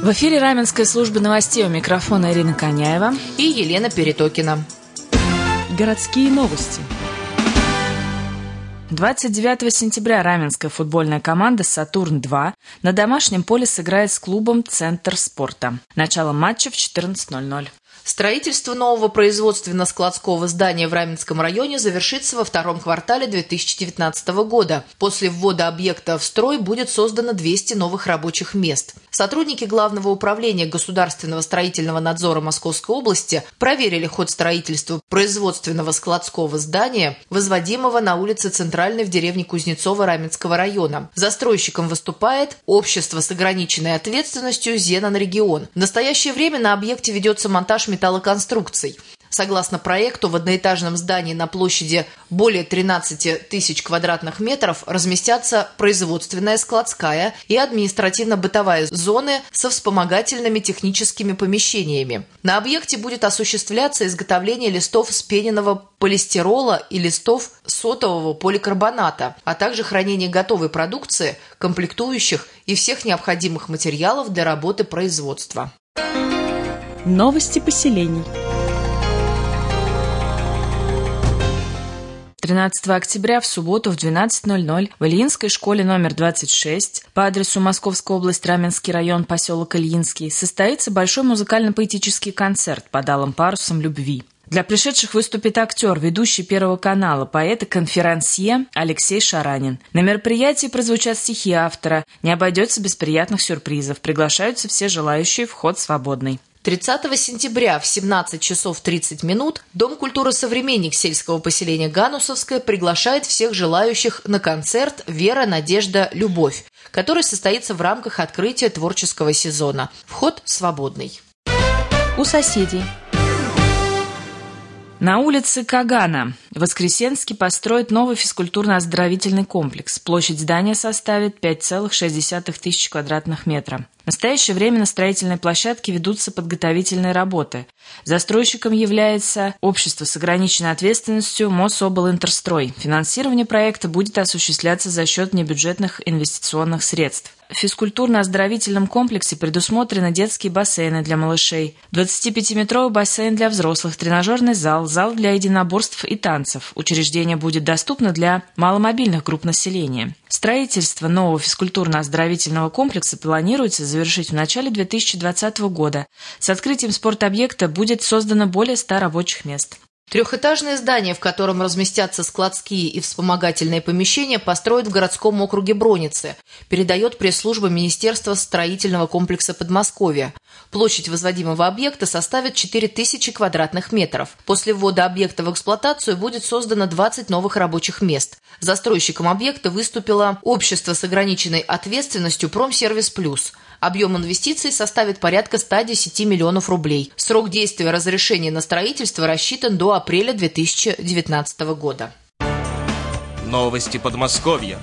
В эфире Раменская служба новостей, у микрофона Ирина Коняева и Елена Перетокина. Городские новости. 29 сентября раменская футбольная команда «Сатурн-2» на домашнем поле сыграет с клубом «Центр спорта». Начало матча в 14:00. Строительство нового производственно-складского здания в Раменском районе завершится во втором квартале 2019 года. После ввода объекта в строй будет создано 200 новых рабочих мест. Сотрудники Главного управления государственного строительного надзора Московской области проверили ход строительства производственного складского здания, возводимого на улице Центральной в деревне Кузнецово Раменского района. Застройщиком выступает общество с ограниченной ответственностью «Зенон-регион». В настоящее время на объекте ведется монтаж металлоконструкций. Согласно проекту, в одноэтажном здании на площади более 13 тысяч квадратных метров разместятся производственная, складская и административно-бытовая зоны со вспомогательными техническими помещениями. На объекте будет осуществляться изготовление листов спененного полистирола и листов сотового поликарбоната, а также хранение готовой продукции, комплектующих и всех необходимых материалов для работы производства. Новости поселений. 13 октября в субботу в 12:00 в Ильинской школе номер 26 по адресу Московская область, Раменский район, поселок Ильинский состоится большой музыкально-поэтический концерт под алым парусом любви. Для пришедших выступит актер, ведущий Первого канала, поэт и конферансье Алексей Шаранин. На мероприятии прозвучат стихи автора, не обойдется без приятных сюрпризов. Приглашаются все желающие, вход свободный. 30 сентября в 17 часов 30 минут Дом культуры «Современник» сельского поселения Ганусовское приглашает всех желающих на концерт «Вера, надежда, любовь», который состоится в рамках открытия творческого сезона. Вход свободный. У соседей. На улице Кагана в Воскресенске построят новый физкультурно-оздоровительный комплекс. Площадь здания составит 5,6 тысяч квадратных метров. В настоящее время на строительной площадке ведутся подготовительные работы. Застройщиком является общество с ограниченной ответственностью Мособлинтерстрой. Финансирование проекта будет осуществляться за счет внебюджетных инвестиционных средств. В физкультурно-оздоровительном комплексе предусмотрены детские бассейны для малышей, 25-метровый бассейн для взрослых, тренажерный зал, зал для единоборств и танцев. Учреждение будет доступно для маломобильных групп населения. Строительство нового физкультурно-оздоровительного комплекса планируется завершить в начале 2020 года. С открытием спортобъекта будет создано более 100 рабочих мест. Трехэтажное здание, в котором разместятся складские и вспомогательные помещения, построят в городском округе Броницы, передает пресс-служба Министерства строительного комплекса Подмосковья. Площадь возводимого объекта составит 4000 квадратных метров. После ввода объекта в эксплуатацию будет создано 20 новых рабочих мест. Застройщиком объекта выступило общество с ограниченной ответственностью «Промсервис Плюс». Объем инвестиций составит порядка 110 миллионов рублей. Срок действия разрешения на строительство рассчитан до апреля 2019 года. Новости Подмосковья.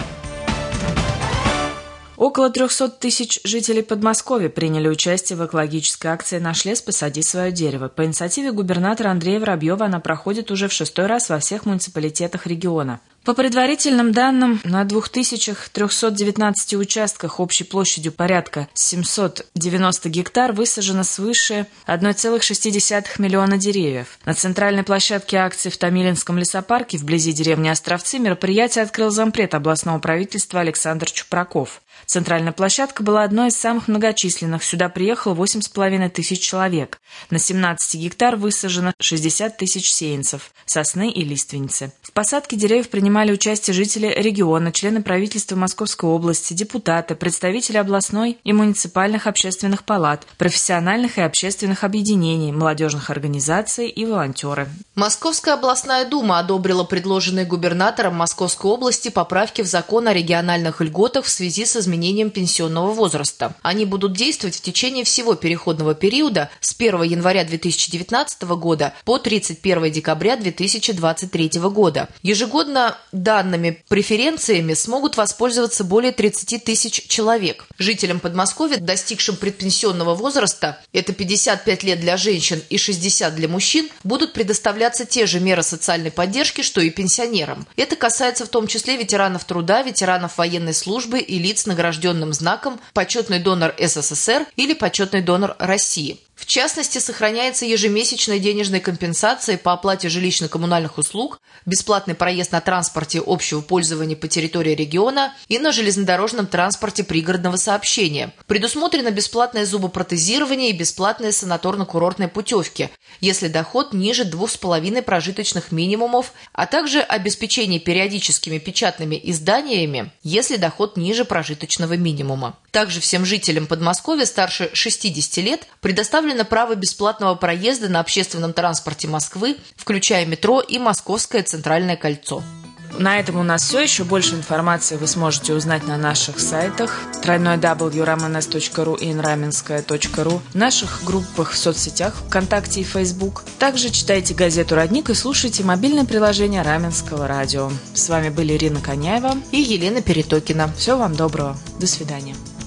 Около 300 тысяч жителей Подмосковья приняли участие в экологической акции «Наш лес, посади свое дерево». По инициативе губернатора Андрея Воробьева она проходит уже в 6-й раз во всех муниципалитетах региона. По предварительным данным, на 2319 участках общей площадью порядка 790 гектар высажено свыше 1,6 миллиона деревьев. На центральной площадке акции в Томилинском лесопарке вблизи деревни Островцы мероприятие открыл зампред областного правительства Александр Чупраков. Центральная площадка была одной из самых многочисленных. Сюда приехало 8,5 тысяч человек. На 17 гектар высажено 60 тысяч сеянцев, сосны и лиственницы. В посадке деревьев принимали участие жители региона, члены правительства Московской области, депутаты, представители областной и муниципальных общественных палат, профессиональных и общественных объединений, молодежных организаций и волонтеры. Московская областная дума одобрила предложенные губернатором Московской области поправки в закон о региональных льготах в связи с изменением пенсионного возраста. Они будут действовать в течение всего переходного периода с 1 января 2019 года по 31 декабря 2023 года. Ежегодно данными преференциями смогут воспользоваться более 30 тысяч человек. Жителям Подмосковья, достигшим предпенсионного возраста, это 55 лет для женщин и 60 для мужчин, будут предоставляться те же меры социальной поддержки, что и пенсионерам. Это касается в том числе ветеранов труда, ветеранов военной службы и лиц, награжденных награжденным знаком «Почетный донор СССР» или «Почетный донор России». В частности, сохраняется ежемесячная денежная компенсация по оплате жилищно-коммунальных услуг, бесплатный проезд на транспорте общего пользования по территории региона и на железнодорожном транспорте пригородного сообщения. Предусмотрено бесплатное зубопротезирование и бесплатные санаторно-курортные путевки, если доход ниже 2,5 прожиточных минимумов, а также обеспечение периодическими печатными изданиями, если доход ниже прожиточного минимума. Также всем жителям Подмосковья старше 60 лет предоставлено право бесплатного проезда на общественном транспорте Москвы, включая метро и Московское центральное кольцо. На этом у нас все. Еще больше информации вы сможете узнать на наших сайтах www.ramenes.ru и nramenskaya.ru, в наших группах в соцсетях ВКонтакте и Facebook. Также читайте газету «Родник» и слушайте мобильное приложение Раменского радио. С вами были Ирина Коняева и Елена Перетокина. Всего вам доброго. До свидания.